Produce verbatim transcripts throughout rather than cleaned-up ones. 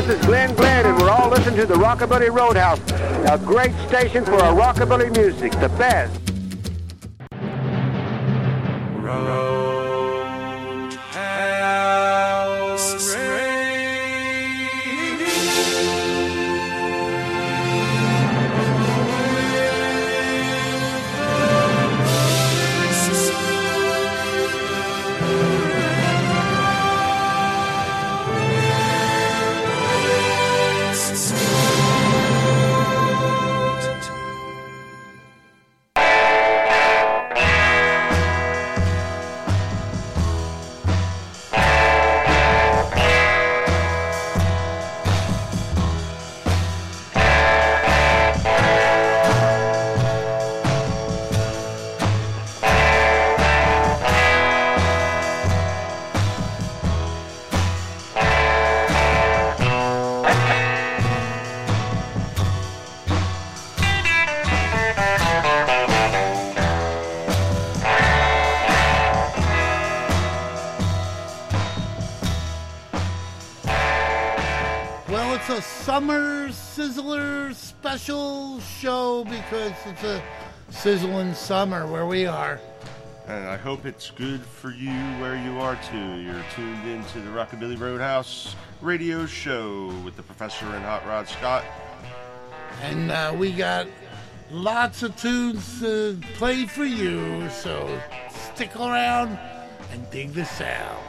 This is Glenn Glenn, and we're all listening to the Rockabilly Roadhouse, a great station for our rockabilly music, the best. Roadhouse Summer Sizzler special show because it's a sizzling summer where we are. And I hope it's good for you where you are too. You're tuned into the Rockabilly Roadhouse radio show with the Professor and Hot Rod Scott. And uh, we got lots of tunes to play for you, so stick around and dig the sound.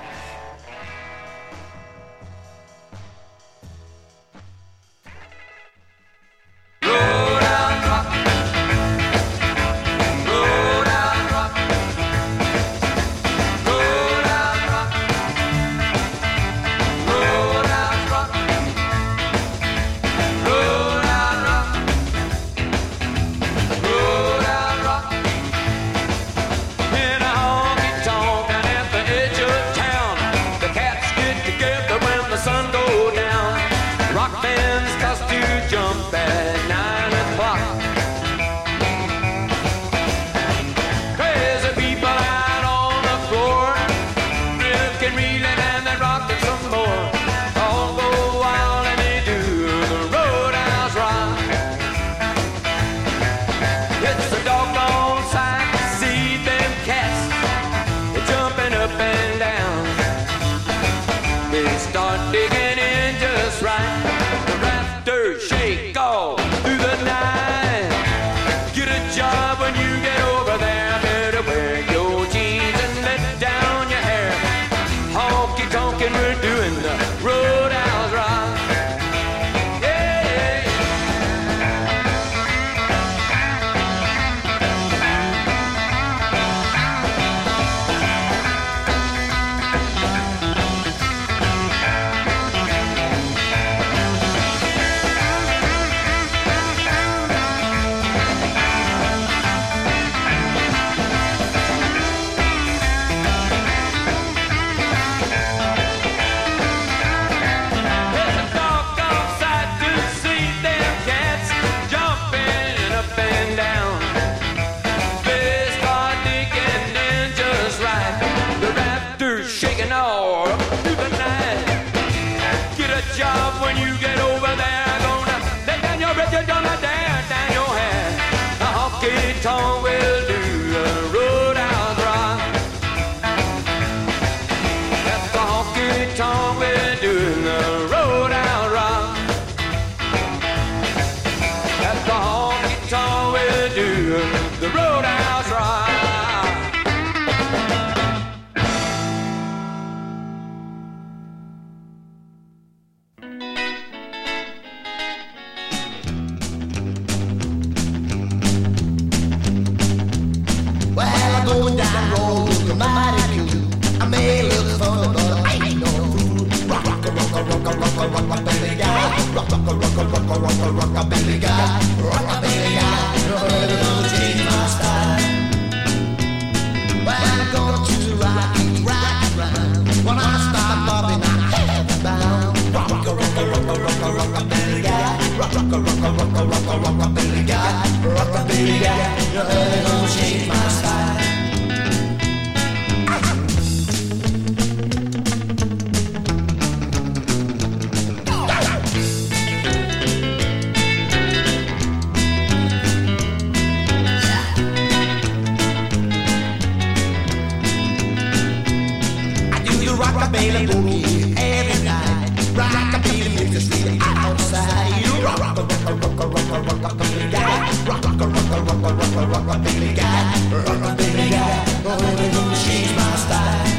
rockabilly boogie every night. Rockabilly makes us sleep outside. You rock, rock, rock, rock, rock, rock, rock, rockabilly guy. Rock, rock, rock, rock, rock, rock, rock, rockabilly guy. Rockabilly guy. Oh, they're gonna change my style.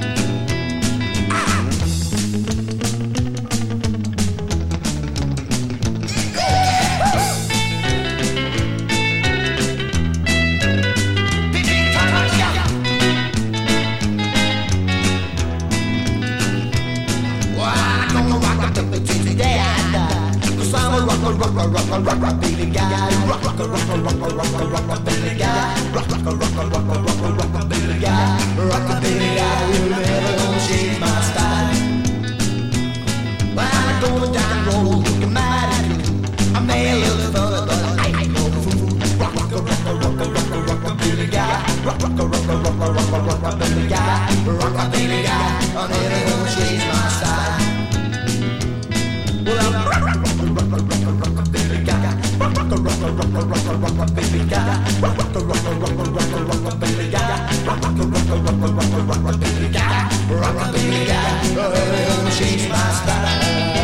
Rock, rock, rock, rock, rock, rock, baby guy. Rock, rock, rock, rock, rock, rock, rock, rock, baby guy. Rock, rock, rock, rock, rock, rock, rock, rock, baby guy. Rock, baby guy, you're never gonna change my style. When I go down the road, looking mighty blue. I may look fun, but I ain't no fool. Rock, rock, rock, rock, rock, rock, rock, baby guy. Rock, rock, rock, rock, rock, rock, rock, rock, baby guy. Rock, baby guy, I'm never gonna change my style. Well, I'm rock, rock, rock, rock, rock, rock, baby guy. Rock, rock, rock, rock, rock, rock, rock, baby guy. Rock, rock, rock, rock, rock, rock, rock, baby guy. Rock, rock, rock, rock, rock, rock, rock, baby guy. Rock, baby guy. Oh, I'm change my style.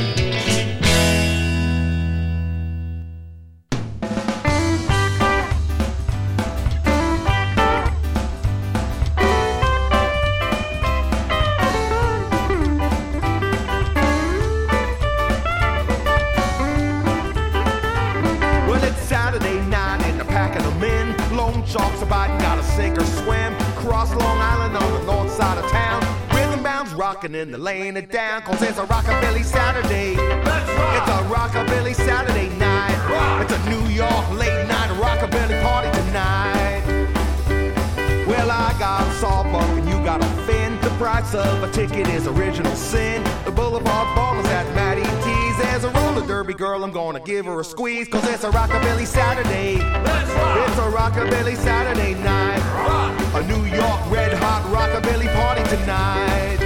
Sharks about and gotta sink or swim. Cross Long Island on the north side of town. Rhythm bounds rocking in the laying it down. Cause it's a rockabilly Saturday. Let's rock. It's a rockabilly Saturday night. Rock. It's a New York late night rockabilly party tonight. Well, I got a sawbuck and you got a fin. The price of a ticket is original sin. The Boulevard Ballers at Matty T's. There's a roller derby girl, I'm gonna give her a squeeze. Cause it's a rockabilly Saturday. Let's rock. It's a rockabilly Saturday night. Rock. A New York red hot rockabilly party tonight.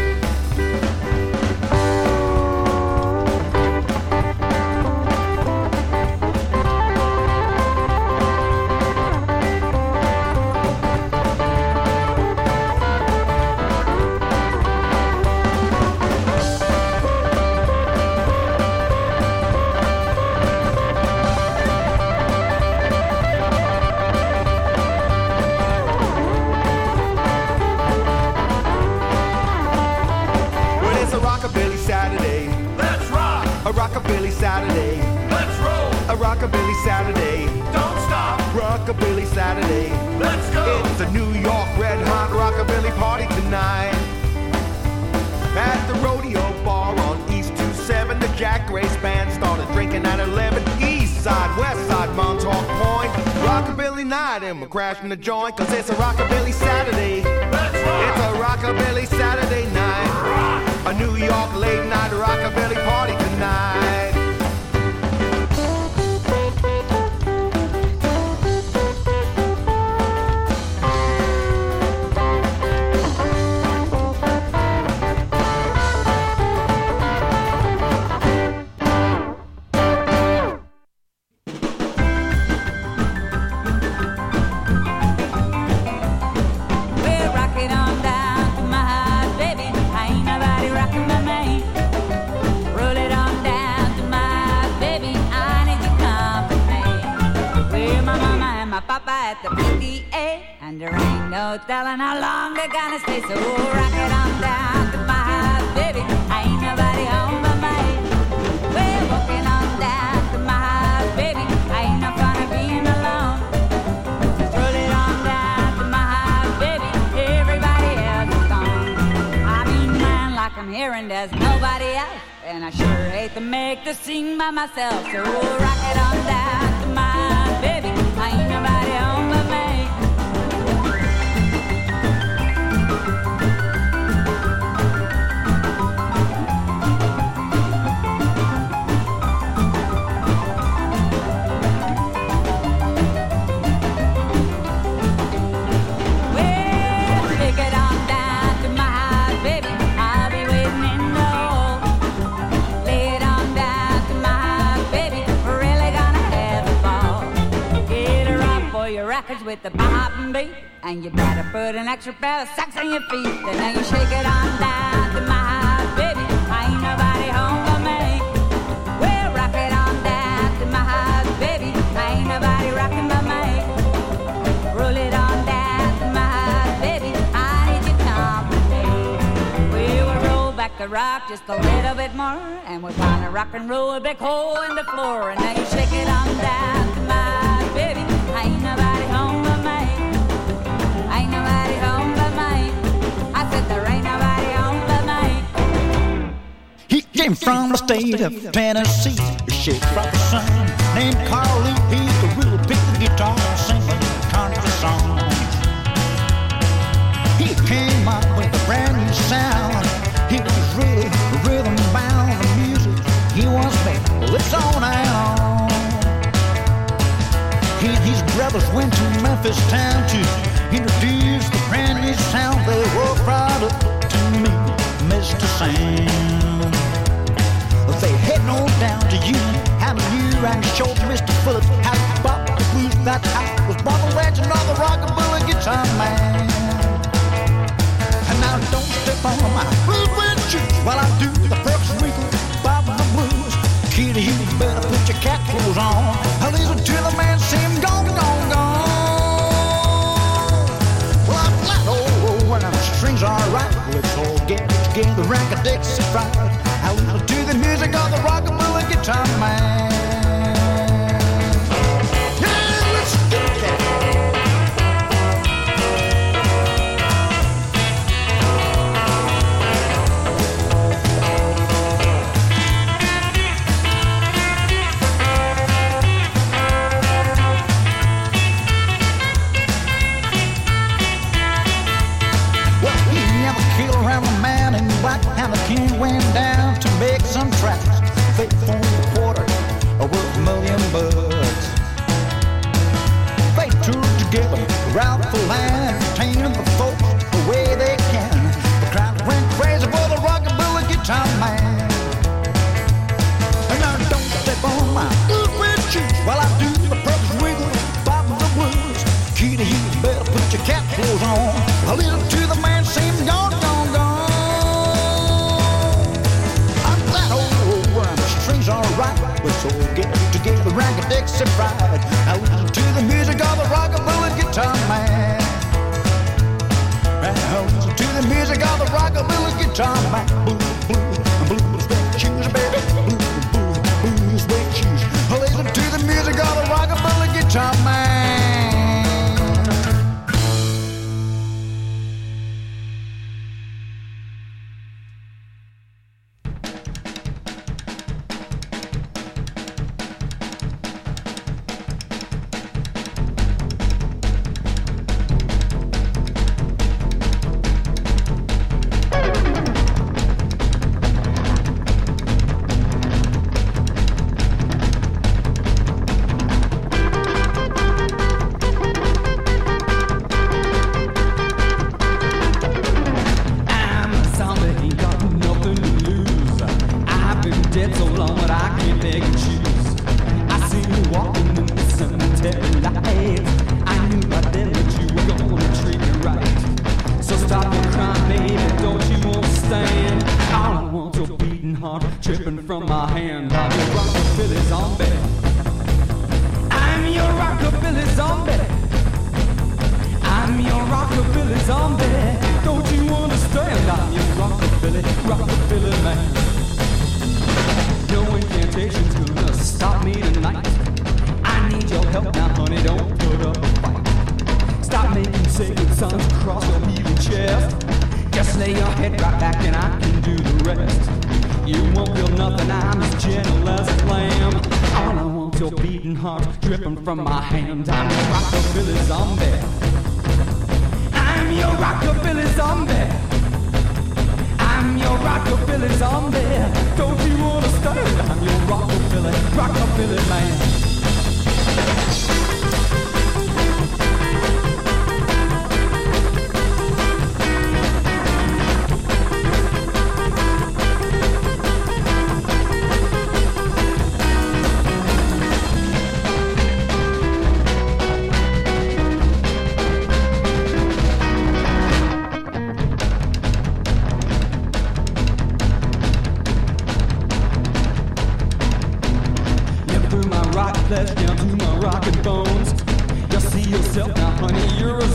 A rockabilly Saturday. Let's roll. A rockabilly Saturday. Don't stop. Rockabilly Saturday. Let's go. It's a New York red hot rockabilly party tonight. At the rodeo bar on East two seven, the Jack Grace band started drinking at eleven. East side, west side, Montauk Point. Rockabilly night and we're crashing the joint. Cause it's a rockabilly Saturday. Let's rock. It's a rockabilly Saturday night. Rock. A New York late night rockabilly party tonight. At the P D A, and there ain't no telling how long they're gonna stay. So rock it on down to my house, baby. Ain't nobody home but me. We're walking on down to my house, baby. Ain't no fun of being alone. Just roll it on down to my house, baby. Everybody else is gone. I mean, man, like I'm hearing there's nobody else, and I sure hate to make this sing by myself. So rock it on down to my house, baby. Ain't nobody home but me. Well, take it on down to my house, baby. I'll be waiting in the hall. Lay it on down to my house, baby. We're really gonna have a ball. Get her up for your records with the bop and beat, and you better put an extra pair of socks on your feet, and then you shake it on down to my rock just a little bit more, and we're gonna rock and roll a big hole in the floor. And now you shake it on down to my baby. Ain't nobody home but me. Ain't nobody home but me. I said there ain't nobody home but me. He came from the state of Tennessee, a shake from the sun named Carly. He could really pick the guitar and sing a country song. He came up with a brand new sound. He was really rhythm bound. The music he was made, well, it's on and on. He and his brothers went to Memphis town to introduce the brand new sound. They walked right up to me, Mister Sam. They head on down to Union Avenue and showed Mister Phillips how to bop the blues. That's how was Bob the legend of the rockabilly guitar man. And now don't step on my blues with shoes while I do the Perks Wrinkle Bob the blues. Kid, you better put your cat clothes on. I listen to the man sing gone, gone, gone. Well, I'm flat, oh, oh, when the strings are right. Let's all get together, rank a Dixie fried. I listen to the music of the rockabilly guitar man. Yeah, let's get that. Well, he never killed around the man in black, and the king went down to make some tracks. Faith on the quarter, worth a million bucks. They toured together around the land, entertaining the folks the way they can. The crowd went crazy for the rockabilly guitar man. And now don't step on my blues with shoes while I do the Perks Wiggle, Bob the blues. Kitty, you better put your cat clothes on. I listen to the man sing gone, gone, gone. Strings are right, let's all get together, rank a Dixie fried. Now listen to the music of the rockabilly guitar man. Now listen to the music of the rockabilly guitar man. Blues, blues, blues, blues, shoes, baby. Blues, blues, blues, blues, shoes. Listen to the music of the rockabilly guitar man.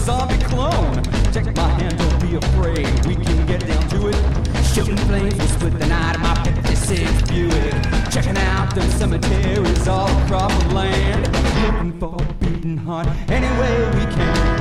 Shooting flames will split It's all across the land, looking for a beating heart any way we can.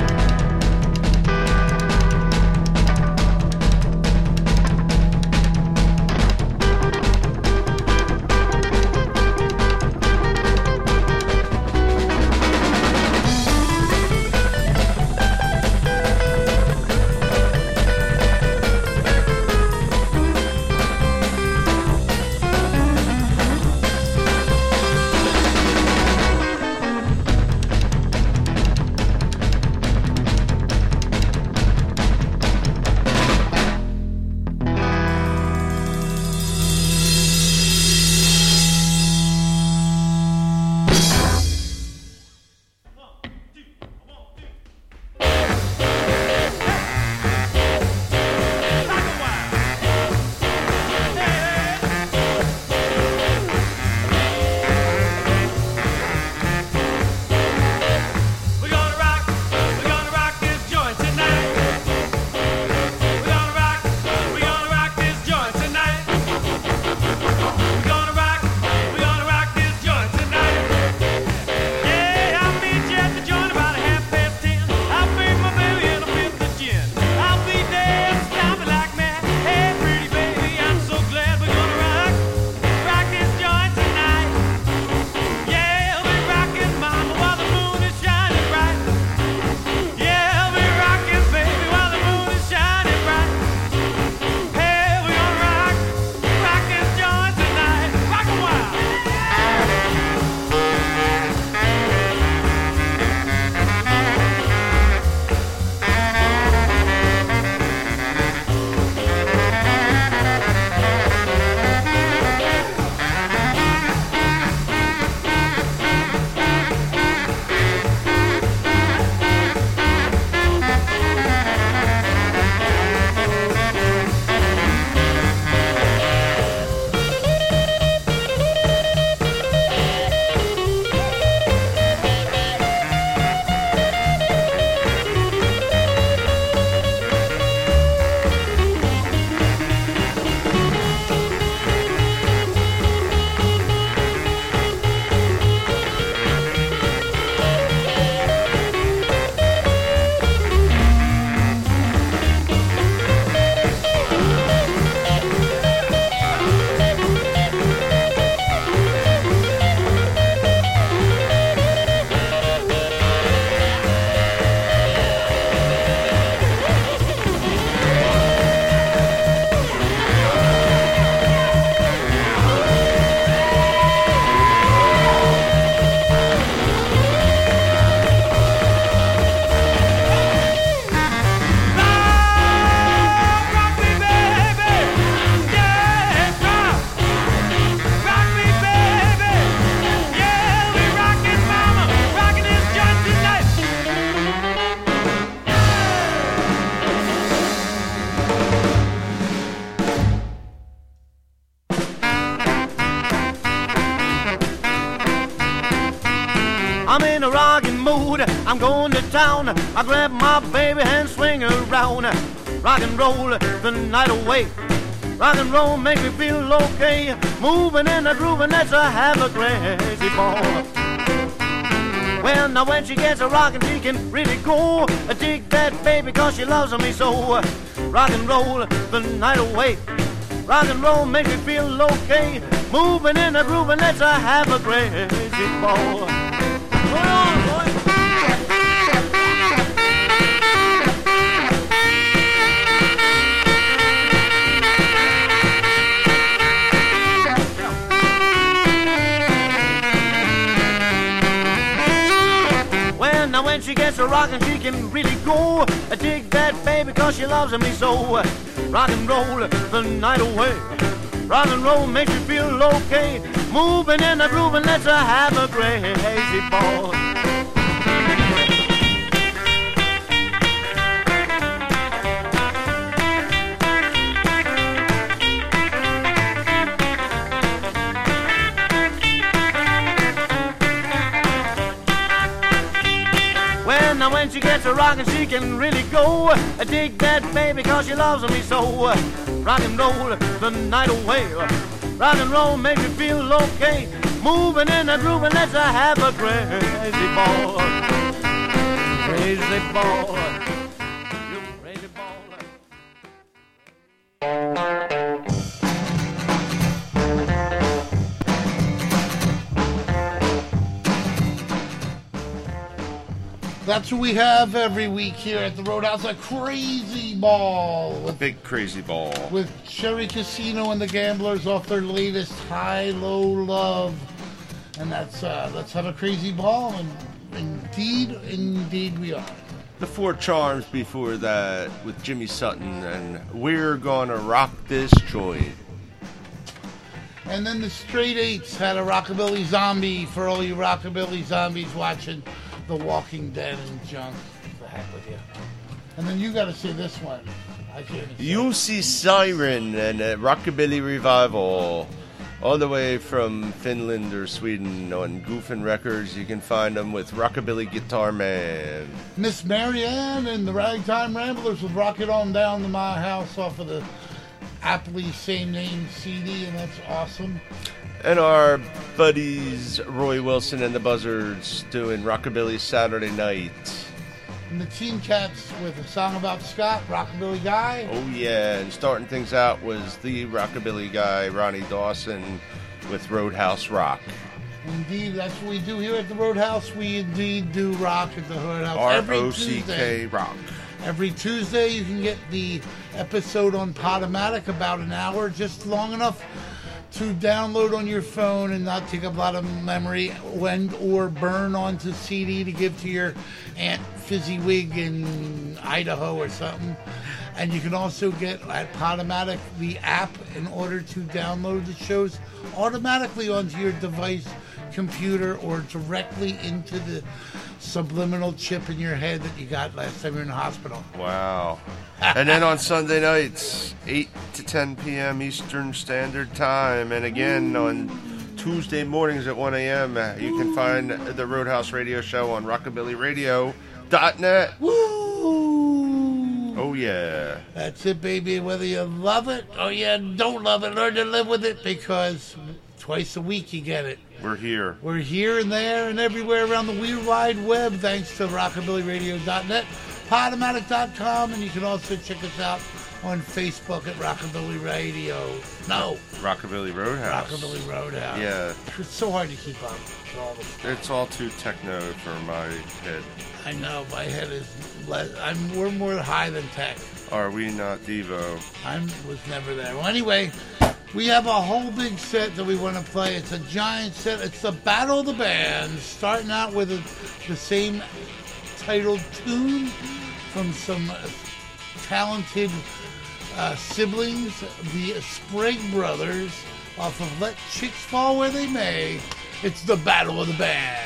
I'm in a rockin' mood, I'm going to town. I grab my baby and swing around. Rock and roll the night away. Rock and roll make me feel okay. Moving and a grooving, that's a have a crazy ball. Well, now when she gets a rockin', she can really go. I dig that baby cause she loves me so. Rock and roll the night away. Rock and roll make me feel okay. Moving and a grooving, let's a have a crazy ball. Go on, boy. Well, now when she gets a rockin', she can really go. I dig that baby cause she loves me so. Rock and roll the night away. Rock and roll makes you feel okay. Moving and a grooving, let's a have a crazy ball. Well, now when she gets a rockin', she can really go. I dig that baby cause she loves me so. Rock and roll the night away. Rock and roll make me feel okay. moving and a grooving, let's uh, have a crazy ball. Crazy ball. You crazy ball. That's what we have every week here at the Roadhouse, a crazy ball. A With, big crazy ball. with Cherry Casino and the Gamblers off their latest High Low Love. And that's, uh, let's have a crazy ball. And indeed, indeed we are. The Four Charms before that with Jimmy Sutton and We're Gonna Rock This Joint. And then the Straight Eights had a Rockabilly Zombie for all you Rockabilly Zombies watching The Walking Dead and junk. The heck with you. And then you got to see this one. I can't even say You See Siren and a Rockabilly Revival. All the way from Finland or Sweden on Goofin' Records. You can find them with Rockabilly Guitar Man. Miss Marianne and the Ragtime Ramblers with Rock It On Down to My House off of the aptly same name C D, and that's awesome. And our buddies Roy Wilson and the Buzzards doing Rockabilly Saturday Night. And the Teen Cats with a song about Scott, Rockabilly Guy. Oh yeah, and starting things out was the Rockabilly Guy, Ronnie Dawson, with Roadhouse Rock. Indeed, that's what we do here at the Roadhouse. We indeed do rock at the Roadhouse. R every O C K Tuesday. Rock. Every Tuesday you can get the episode on Podomatic, about an hour, just long enough to download on your phone and not take up a lot of memory when or burn onto C D to give to your Aunt Fizzywig in Idaho or something. And you can also get at Podomatic the app in order to download the shows automatically onto your device, computer, or directly into the subliminal chip in your head that you got last time you were in the hospital. Wow. And then on Sunday nights, eight to ten p.m. Eastern Standard Time. And again on Tuesday mornings at one a.m. uh, you can find the Roadhouse Radio Show on rockabilly radio dot net. Woo! Oh, yeah. That's it, baby. Whether you love it or you don't love it, learn to live with it, because twice a week you get it. We're here. We're here and there and everywhere around the weird wide web, thanks to rockabilly radio dot net, podomatic dot com, and you can also check us out on Facebook at Rockabilly Radio. No. Rockabilly Roadhouse. Rockabilly Roadhouse. Yeah. It's so hard to keep up with all the stuff. It's all too techno for my head. I know, my head is less, I'm, we're more high than tech. Are we not Devo? I was never there. Well, anyway, we have a whole big set that we want to play. It's a giant set. It's the Battle of the Bands, starting out with a, the same titled tune from some uh, talented uh, siblings, the Sprague Brothers, off of Let Chicks Fall Where They May. It's the Battle of the Bands.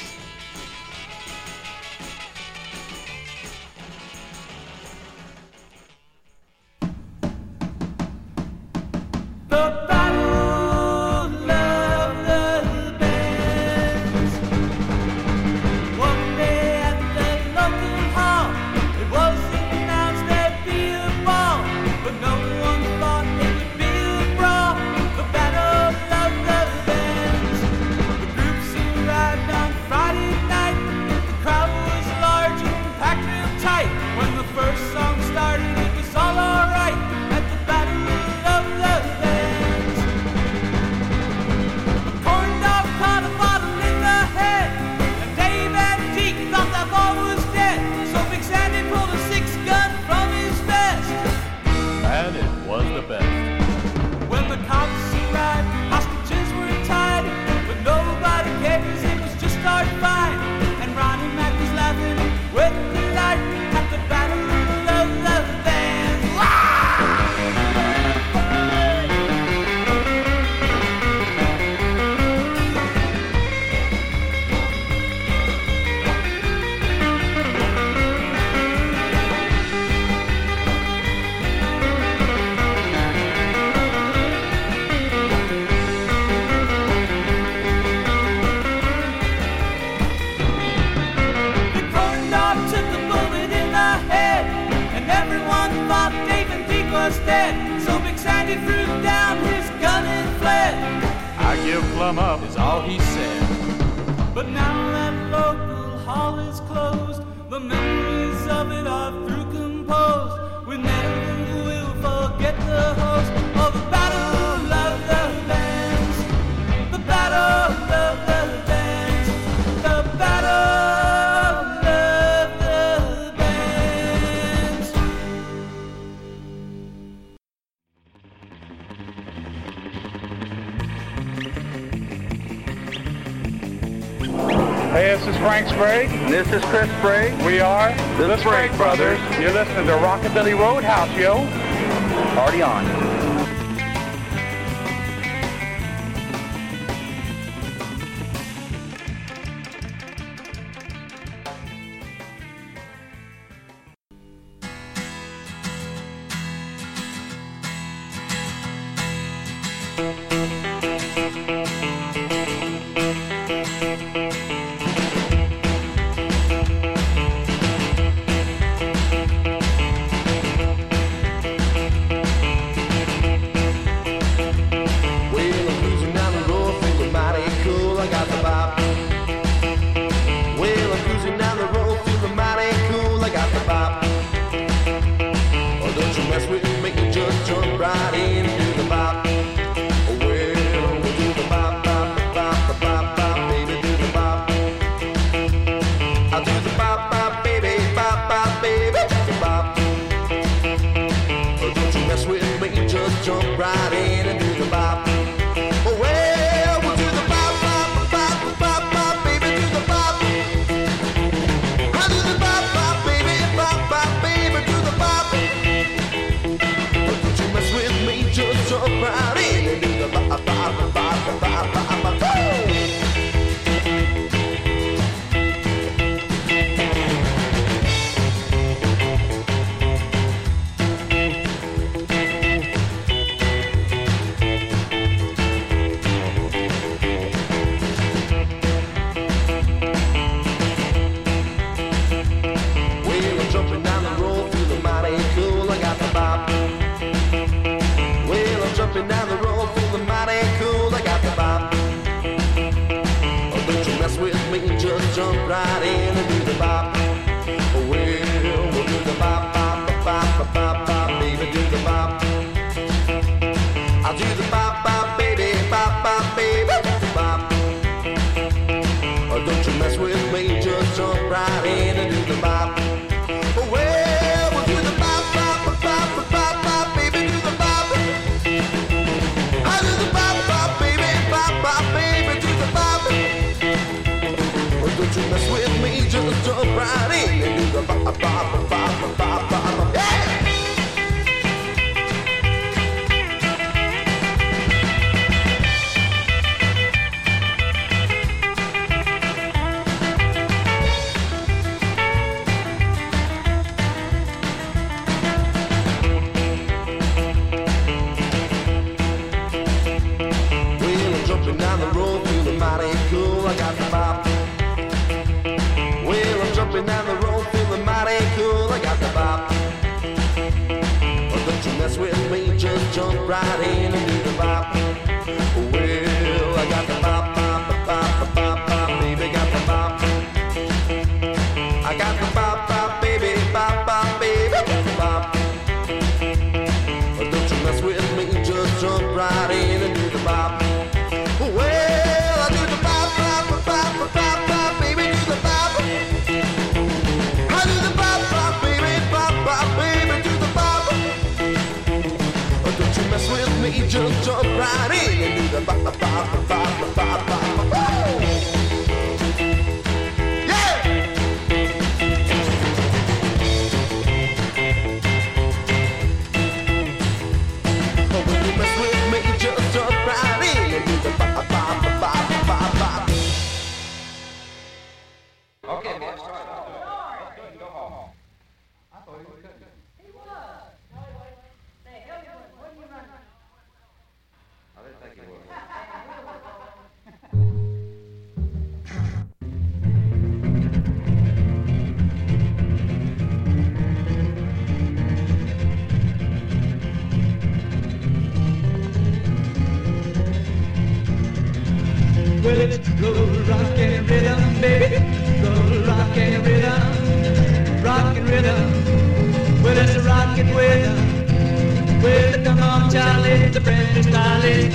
The battle of the bands. One day at the local hall, it was announced there'd be a ball, but no one thought it would be a brawl. The battle of the bands. The groups arrived on Friday night. The crowd was large and packed real tight. When the first song started, it was all alright at the battle of the bands. come up, is all he said. But now that local hall is closed, the memories of it are through composed. We never will forget the host of the Battle of the Bands. The Battle of the Bands. The Battle of the Bands. Hey, this is Frank Sprague. And this is Chris Sprague. We are The the Sprague Sprague Brothers. You're listening to Rockabilly Roadhouse, yo. Party on.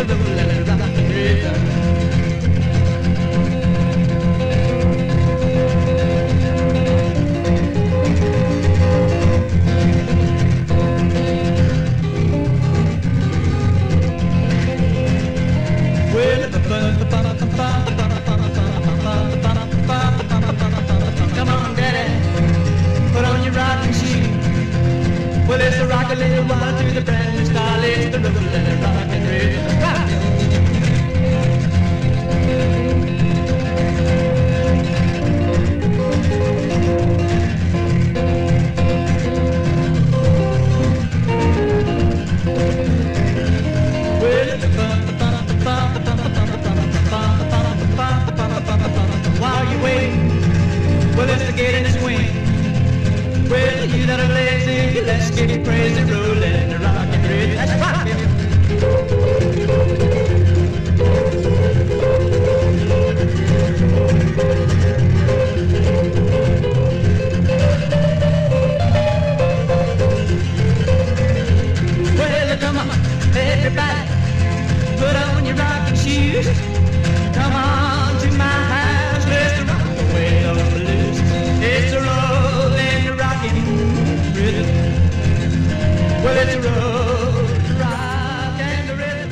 the rollin' rockin' rhythm. Come on, Daddy, put on your rocking shoes. Well, it's a rock a little while through the brand new style. It's the rollin' rockin' rhythm. Rock! Well, it's a while you wait, well, let's get in the swing. Well, you that are lazy, let's get it crazy, rollin' and rockin' rhythm. That's rockin'. Well, come on, everybody, put on your rocking shoes. Come on to my house, let's rock away on the blues. It's a rollin', rockin' rhythm. Well, it's a roll, rock and the rhythm.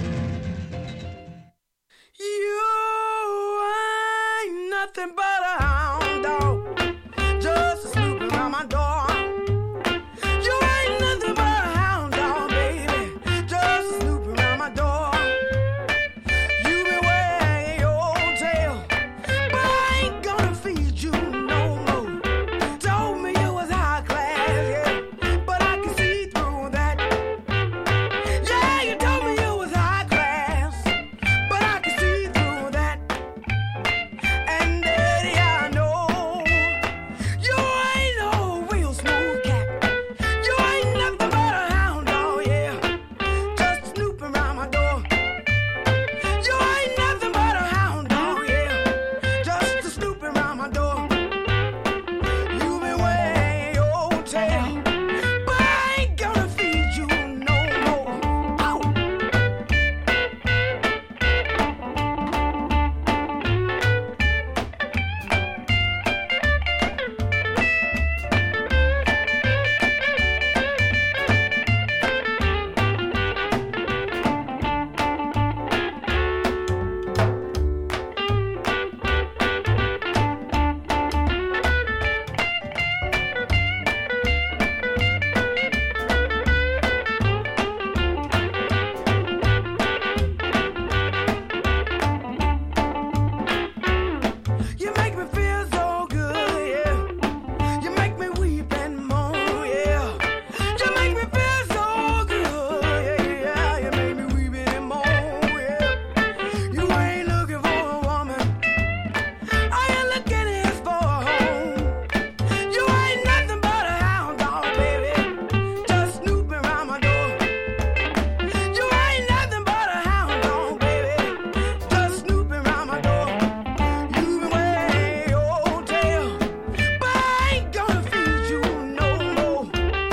You ain't nothing but a hound dog, just a snooping around my door. You ain't nothing but a hound dog, baby, just a snooping around my door. You been wagging your tail, but I ain't gonna feed you no more. Told me you was high class, yeah, but I can see through that. Yeah, you told me you was high class, but I can see through that. And Daddy, I know you ain't no real smooth cat. You ain't nothing but a hound dog, yeah, just snooping around my door. You ain't nothing but a hound dog, yeah, just a snooping around my door. You been wagging your tail, but I ain't gonna feed you no more. Ow. You make me feel so good, yeah. You make me weep and moan, yeah. You make me feel so good, yeah, yeah. You make me weep and moan, yeah. You ain't looking for a woman, all you're looking is for a home. You ain't nothing but a hound dog, baby, just snooping around my door. You ain't nothing but a hound dog, baby, just snooping around my door. You been wagging your tail, but I ain't gonna feed you no more.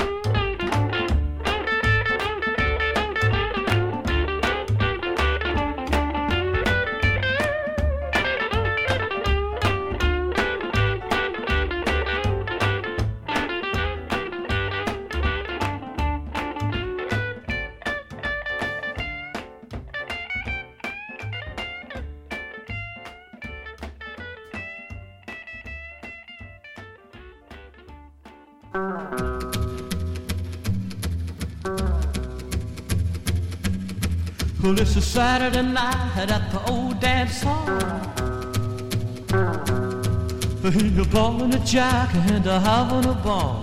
Well, it's a Saturday night at the old dance hall. He's a ball and a jack and a having a ball.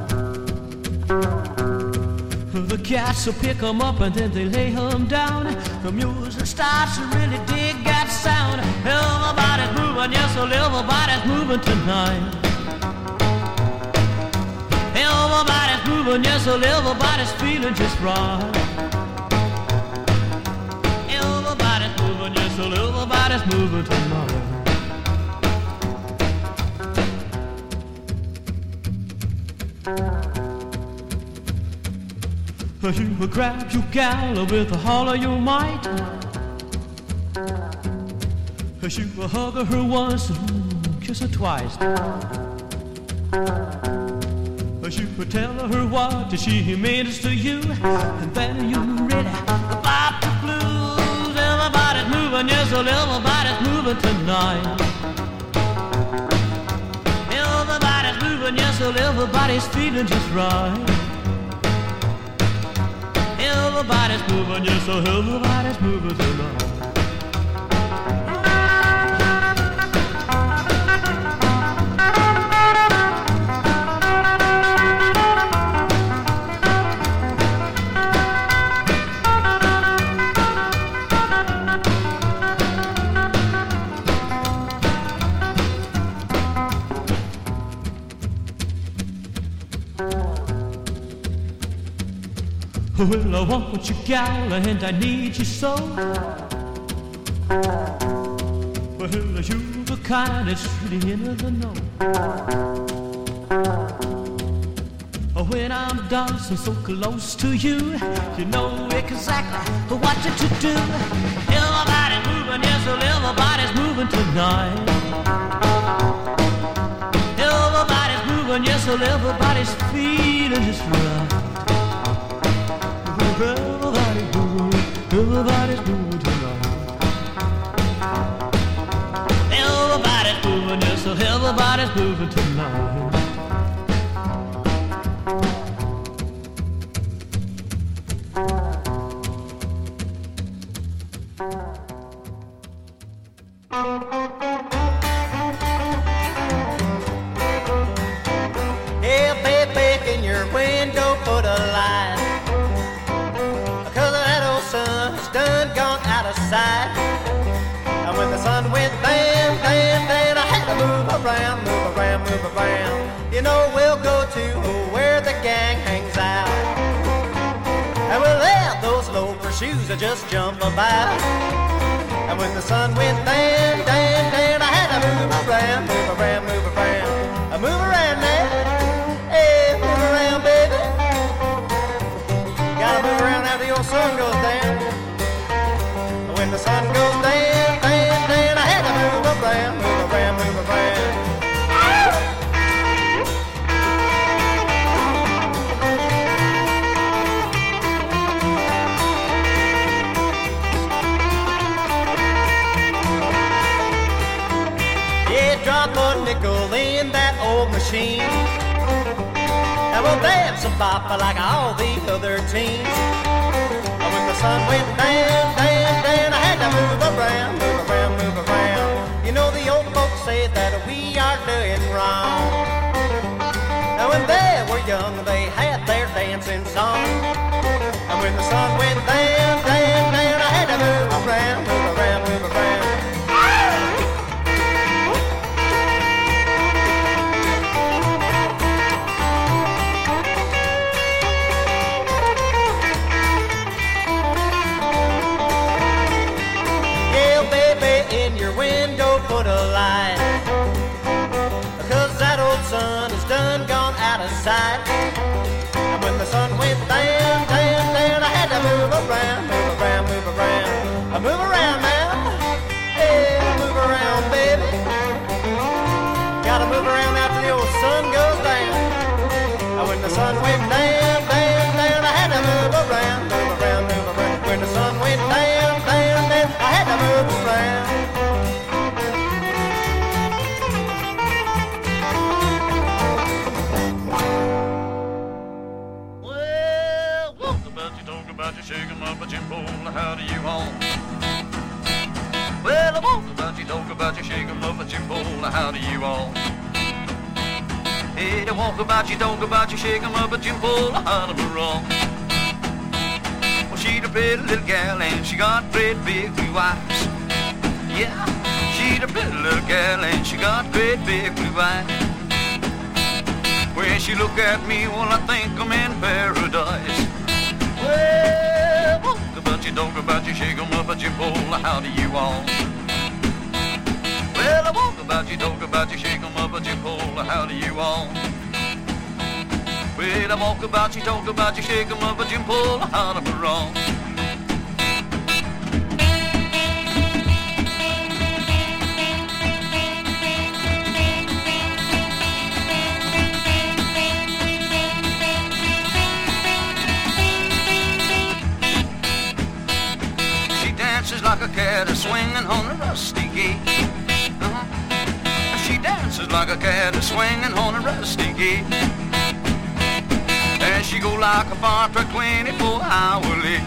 The cats will pick 'em up and then they lay 'em down. The music starts to really dig that sound. Everybody's moving, yes, well, everybody's moving tonight. Everybody's moving, yes, well, everybody's feeling just right. Everybody's moving, yes, well, everybody's moving tonight. You will grab your gal with all of your might. You will hug her once and kiss her twice. You will tell her what she means to you, and then you're ready to pop the blues. Everybody's moving, yes, well, everybody's moving tonight. Everybody's moving, yes, well, everybody's feeling just right. Everybody's moving, yes, so everybody's moving tonight. Well, I want you, gal, and I need you so. Well, you're the kind that's really in the know. When I'm dancing so close to you, you know exactly what to do. Everybody's moving, yes, well, everybody's moving tonight. Everybody's moving, yes, well, everybody's feeling just right. Everybody's moving, everybody's moving tonight. Everybody's moving, yes, so everybody's moving tonight. Hey, baby, in your window, put a light. Done gone out of sight. And when the sun went down, down, down, I had to move around, move around, move around. You know we'll go to where the gang hangs out. And we'll have those loafer shoes that just jump about. And when the sun went down, down, down, I had to move around, move around, move around. I move around now. Hey, move around, baby. Gotta move around after your sun goes down. When the sun goes down, down, down, I had to move around, move around, move around. Yeah, drop a nickel in that old machine, and we'll dance and bop like all the other teams. And when the sun went down, down, down, I had to move around, move around, move around. You know the old folks say that we are doing wrong. Now when they were young, they had their dancing song. And when the sun went down, down, down, I had to move around, move around, move around. In your window put a light, cause that old sun is done gone out of sight. And when the sun went down, down, down, I had to move around, move around, move around. I move around now, hey, move around, baby. Gotta move around after the old sun goes down. And when the sun went down, down, down, I had to move around, move around, move around. When the sun went down, down, down, I had to move around. Shake 'em up a Jimbo, how do you all? Well, I won't about you, talk about you, shake 'em up a Jimbo, how do you all? Hey, I walk about you, talk about you, shake 'em up a Jimbo, how do you all? Well, she's a pretty little gal and she got great big blue eyes. Yeah, she's a pretty little gal and she got great big blue eyes. When she look at me, well, I think I'm in paradise. Well, walk about you, talk about you, shake 'em up a Jimbo, how do you all? Well, I walk about you, talk about you, shake 'em up a Jimbo, how do you all? Well, I walk about you, talk about you, shake 'em up, but Jim pull out of me wrong. She dances like a cat swinging on a rusty gate. Uh-huh. She dances like a cat swinging on a rusty gate. And she go like a fire truck twenty-four hourly.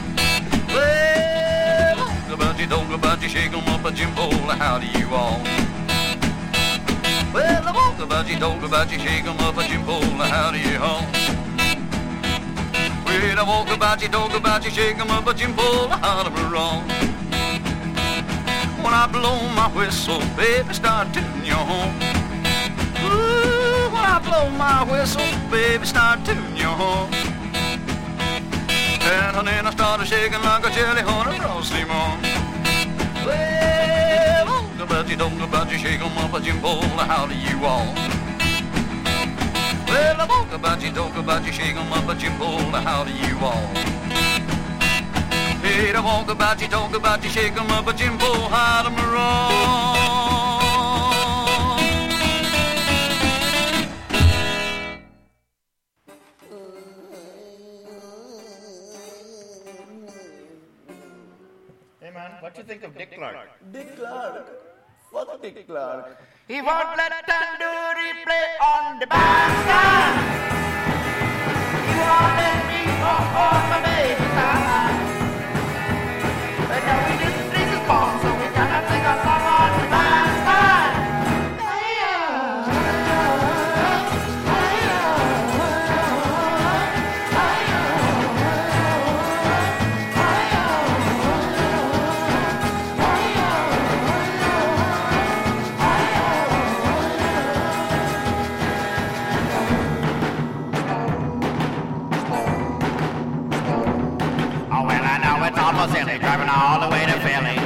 Well, talk about you, talk about you, shake 'em up, a Jim Bowl, how do you all? Well, I walk about you, talk about you, shake 'em up, a Jim Bowl, how do you all? Well, I walk about you, talk about you, shake 'em up, a Jim Bowl, how do you wrong? When I blow my whistle, baby, start tuning your horn. Ooh, when I blow my whistle, baby, start tuning your horn. And then I started shaking like a jelly on a frosty morn. Well, talk about you, talk about you, shake 'em up, a Jim Bowl, how do you all? Well, I talk about you, talk about you, shake 'em up, a Jim Bowl, how do you all? Hey, I walk about you, talk about you, shake 'em up, a Jim Bowl, how do you wrong? Hey man, what do you think of Dick Clark? Dick Clark? What's Dick Clark? He won't let Tandoori play on the bandstand. He won't let me go on my baby's side. But now we didn't please his bomb, so we cannot sing a song on the bandstand. Silly, driving all the way to Philly.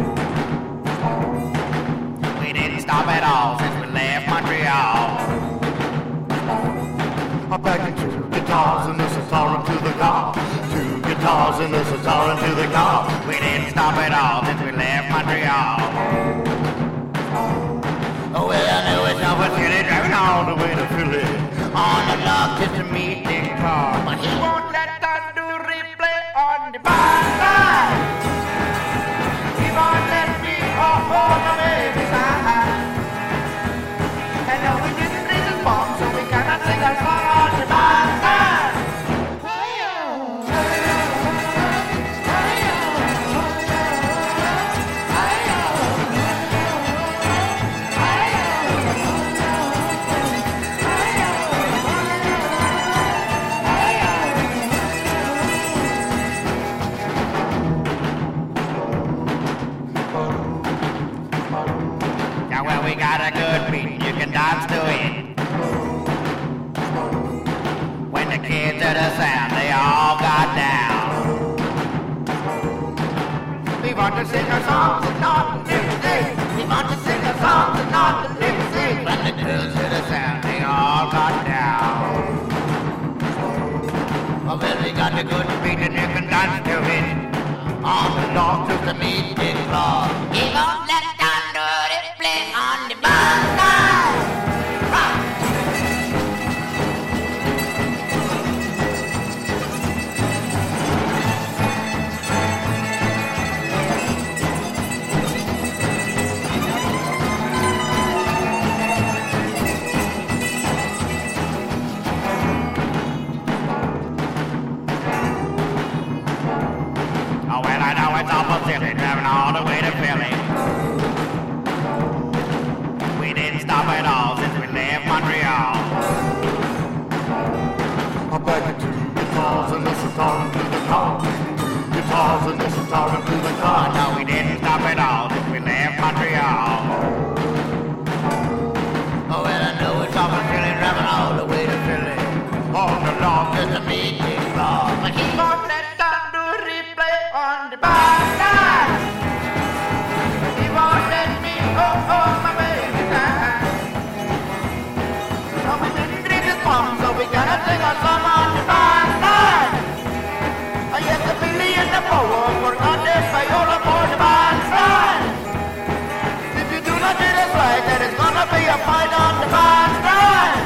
We didn't stop at all since we left Montreal. I'm packing two guitars and a sitar into the car. Two guitars and a sitar into the car. We didn't stop at all since we left Montreal. Oh well, I know it's not for silly, driving all the way to Philly. On the log just to meet Dick Clark. But he won't let Tandoori play on the bandstand. He won't let me off on the baby's side. And no, we didn't reach his bomb, so we cannot sing a song on the bandstand. We got a good beat, you can dance to it. When the kids heard the sound, they all got down. We want to sing our songs and not the music. We want to sing our songs and not the music. When the girls heard the sound, they all got down. Well, we got a good beat and you can dance to it. On the dog to the meat Dick Clark. He won't let Tandoori play on the bandstand. Rock. Oh well, I know it's awful silly driving all the way to Philly. We didn't stop at all since we left Montreal. I'm packing two guitars and a sitar into the car. Two guitars and a sitar into the car. No, we didn't stop at all since we left Montreal. Oh well, I know it's awful silly driving all the way to Philly. On the log just to meet Dick Clark. But he won't let Tandoori play on the bandstand. He won't let me go on my baby's side. So we didn't drink his bomb, so we gotta sing a fight on the bandstand.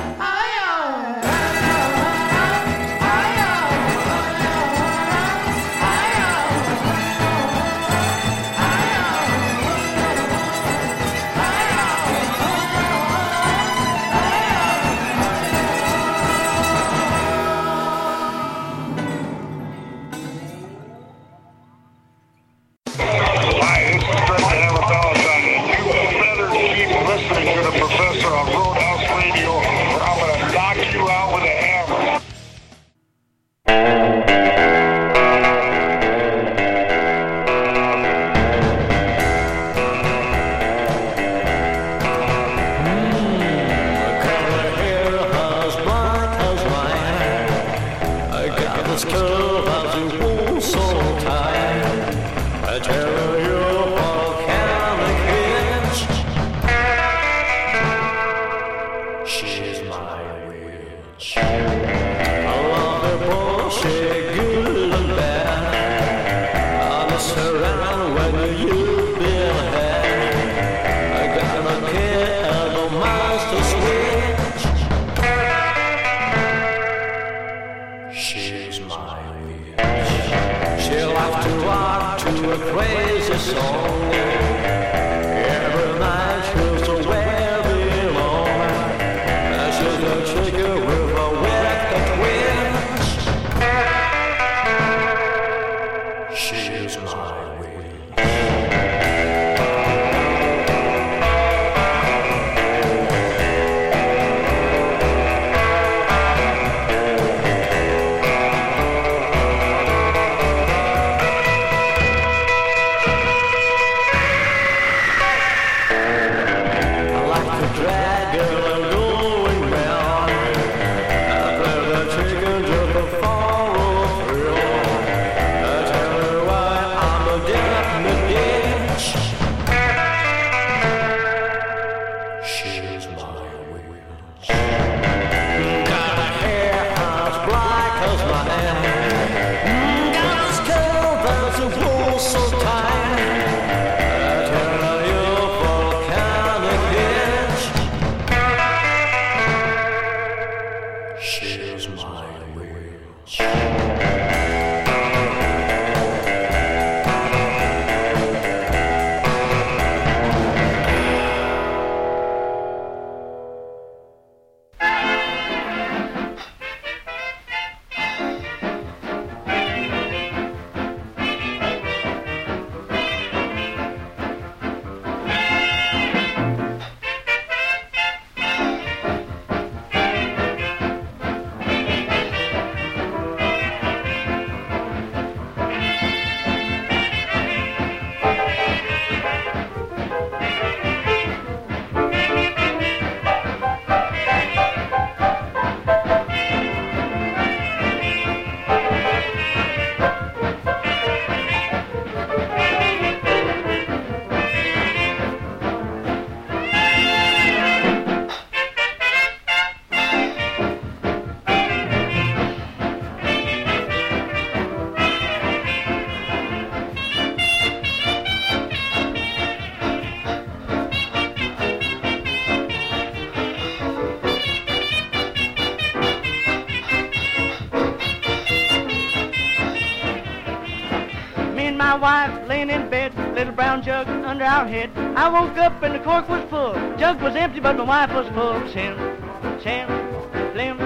Jug under our head. I woke up and the cork was full. Jug was empty, but my wife was full. Sim, sim, flim,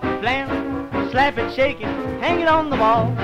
flam, slap it, shake it, hang it on the wall.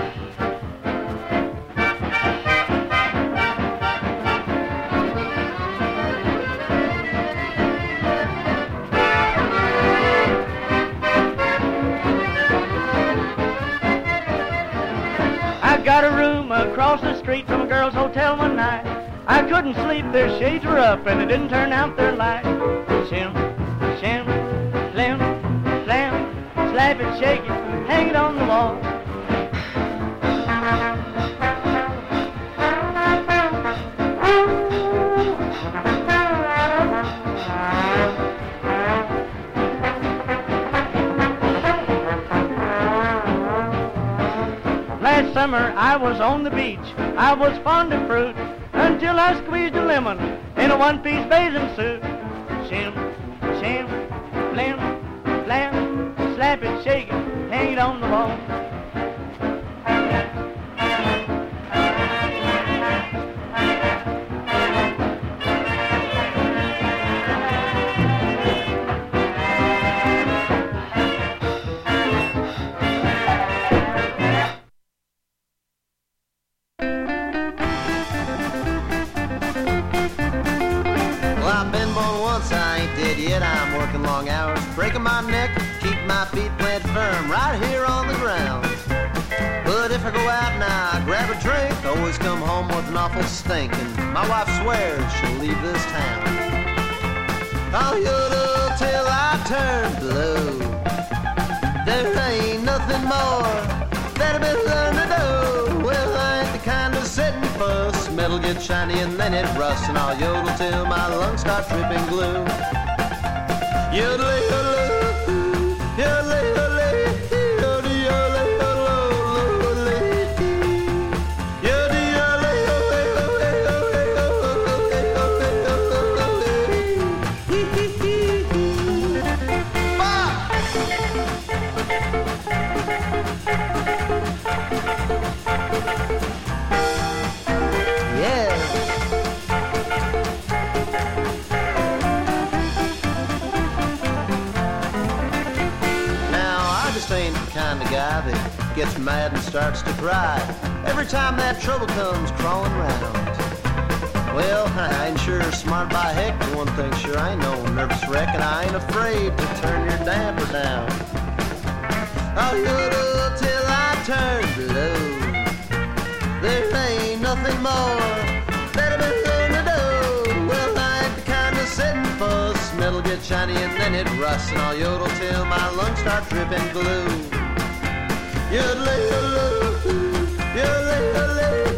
I got a room across the street from a girl's hotel one night. I couldn't sleep, their shades were up, and they didn't turn out their light. Shim, shim, flim, flam, slap it, shake it, hang it on the wall. Last summer I was on the beach, I was fond of fruit, until I squeezed a lemon in a one-piece bathing suit. Shim, Slim, slim, slam, slap it, shake it, hang it on the wall. Breaking my neck, keep my feet planted firm right here on the ground. But if I go out now, I grab a drink, always come home with an awful stink, and my wife swears she'll leave this town. I'll yodel till I turn blue. There ain't nothing more that I've been learning to do. Well, I ain't the kind of sitting fuss. Metal gets shiny and then it rusts, and I'll yodel till my lungs start dripping glue. Yodel, yodel, yodel, yodel, that gets mad and starts to cry every time that trouble comes crawling round. Well, I ain't sure smart by heck, but one thing sure, I ain't no nervous wreck, and I ain't afraid to turn your damper down. I'll yodel till I turn blue. There ain't nothing more that I've been learning to do. Well, I ain't the kind of sitting fuss. Metal gets shiny and then it rusts, and I'll yodel till my lungs start dripping glue. Yodel, yodel, yodel, yodel.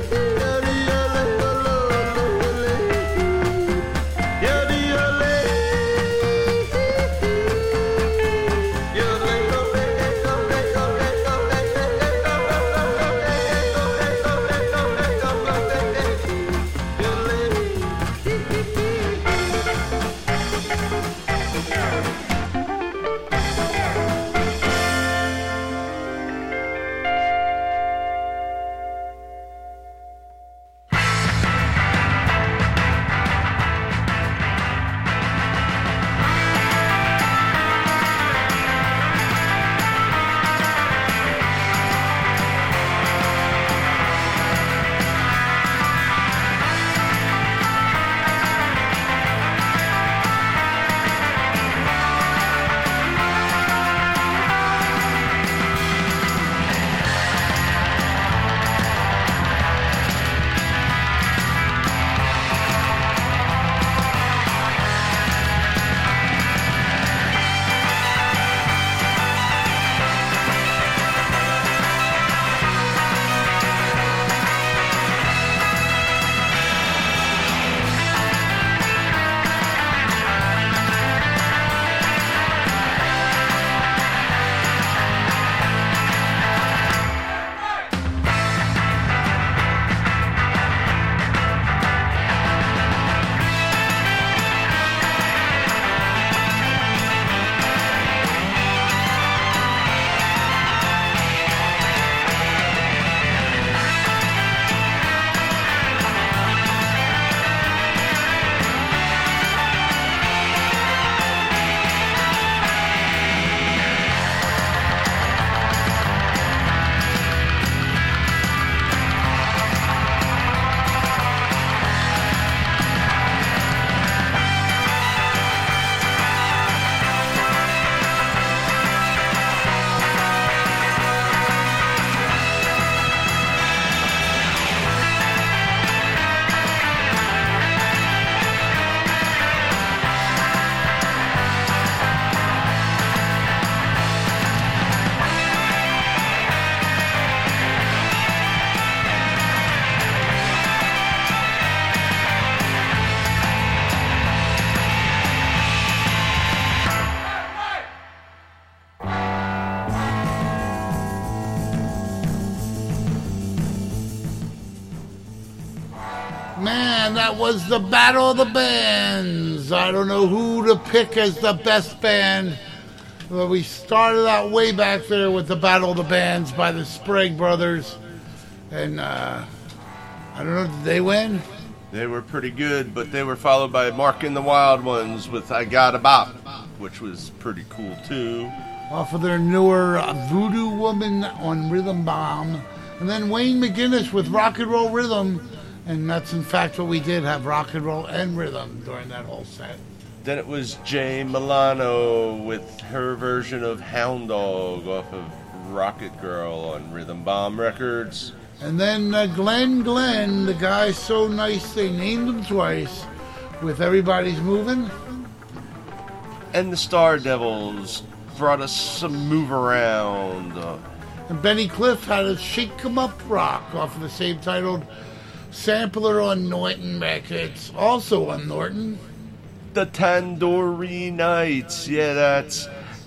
Man, that was the Battle of the Bands. I don't know who to pick as the best band. Well, we started out way back there with the Battle of the Bands by the Sprague Brothers. And, uh, I don't know, did they win? They were pretty good, but they were followed by Mark and the Wild Ones with I Got a Bop, which was pretty cool, too. Off of their newer uh, Voodoo Woman on Rhythm Bomb. And then Wayne McGinnis with Rock and Roll Rhythm. And that's, in fact, what we did, have rock and roll and rhythm during that whole set. Then it was Jay Milano with her version of Hound Dog off of Rocket Girl on Rhythm Bomb Records. And then uh, Glenn Glenn, the guy so nice they named him twice, with Everybody's Moving. And the Star Devils brought us some Move Around. Uh, and Benny Cliff had a Shake 'em Up Rock off of the same titled sampler on Norton Records, also on Norton. The Tandoori Nights, yeah, that's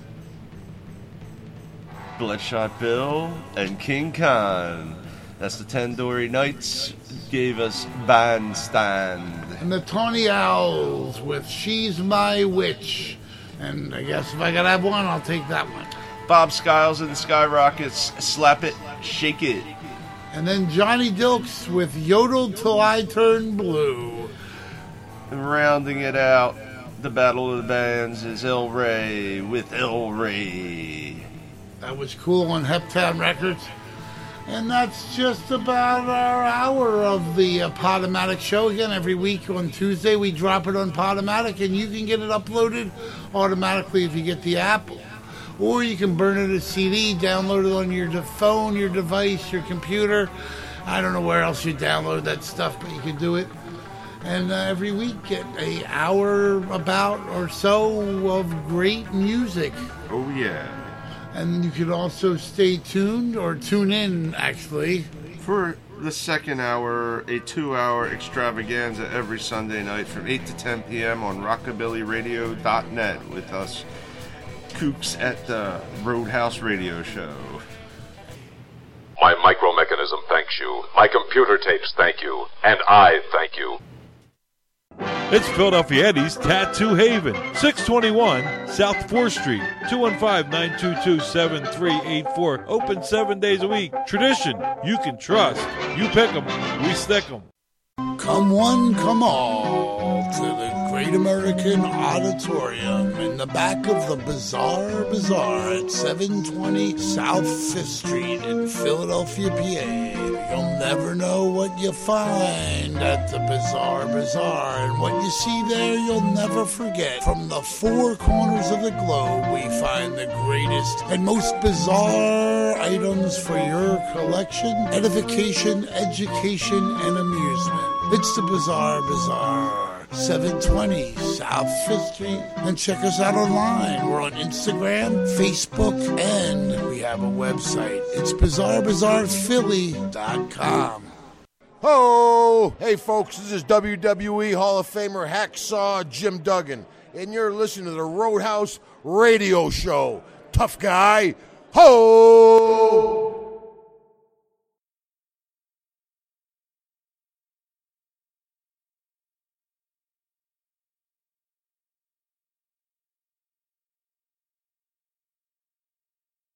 Bloodshot Bill and King Khan. That's the Tandoori Nights, gave us Bandstand. And the Tawny Owls with She's My Witch. And I guess if I gotta have one, I'll take that one. Bob Skiles and the Skyrockets, Slap It, Shake It. And then Johnny Dilks with Yodel Till I Turn Blue. And rounding it out, the Battle of the Bands is El Rey with El Rey. That was cool on Heptown Records. And that's just about our hour of the uh, Podomatic show. Again, every week on Tuesday we drop it on Podomatic, and you can get it uploaded automatically if you get the app. Or you can burn it as C D, download it on your de- phone, your device, your computer. I don't know where else you download that stuff, but you can do it. And uh, every week get a hour about or so of great music. Oh, yeah. And you can also stay tuned, or tune in, actually. For the second hour, a two-hour extravaganza every Sunday night from eight to ten p.m. on rockabilly radio dot net with us kooks at the Roadhouse Radio Show. My micro mechanism thanks you. My computer tapes thank you. And I thank you. It's Philadelphia Eddie's Tattoo Haven, six twenty-one South fourth Street, two one five, nine two two, seven three eight four. Open seven days a week. Tradition you can trust. You pick 'em, we stick 'em. Come one, come all to the Great American Auditorium in the back of the Bazaar Bazaar at seven twenty South fifth Street in Philadelphia, P A. You'll never know what you find at the Bazaar Bazaar, and what you see there you'll never forget. From the four corners of the globe, we find the greatest and most bizarre items for your collection, edification, education, and amusement. It's the Bazaar Bazaar, seven twenty South fifth Street. And check us out online. We're on Instagram, Facebook, and we have a website. It's bazaar bazaar philly dot com. Ho! Hey folks, this is W W E Hall of Famer Hacksaw Jim Duggan, and you're listening to the Roadhouse Radio Show. Tough guy. Ho!